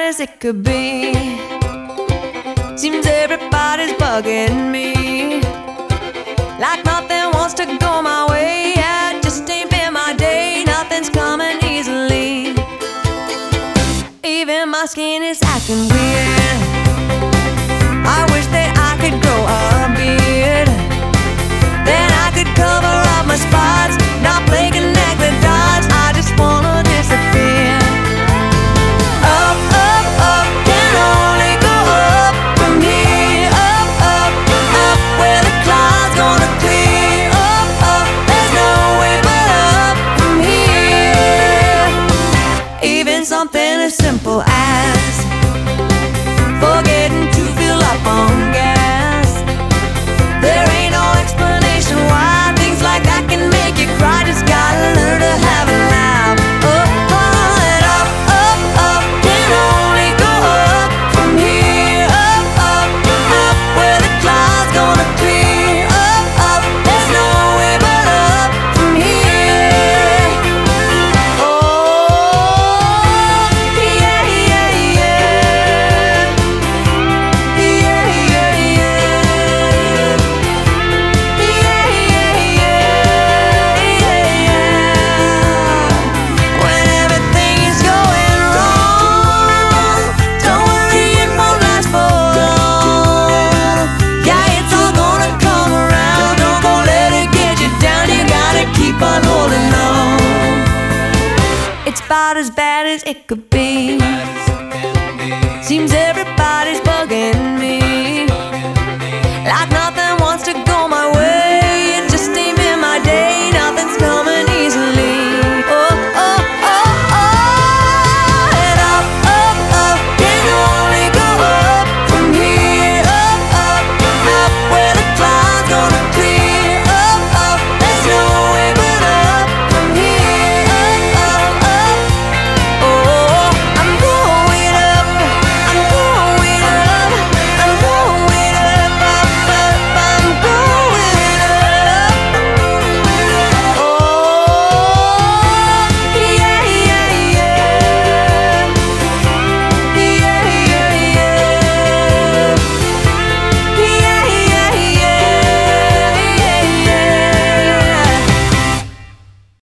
as it could be. Seems everybody's bugging me, like nothing wants to go my way. Yeah, it just ain't been my day. Nothing's coming easily. Even my skin is acting weird. I wish that I could grow a beard, then I could cover up my spots, not play connect the dots. I just wanna disappear. Up, up, up, can only go up from here. Up, up, up, where the clouds gonna clear. Up, up, there's no way but up from here. Even something as simple as forgetting to fill up on gas, there ain't no explanation why things like that can make you cry. Just gotta learn to have a laugh. Oh, and up, up, up, can only go up from here. Up, up, up, where the clouds gonna clear. Up, up, there's no way but up from here. Oh, yeah, yeah, yeah. Yeah, yeah, yeah. When everything is going wrong, don't worry, it won't last for long. Yeah, it's all gonna come around. Don't go let it get you down. You gotta keep on holding on. It's about as bad as it could be.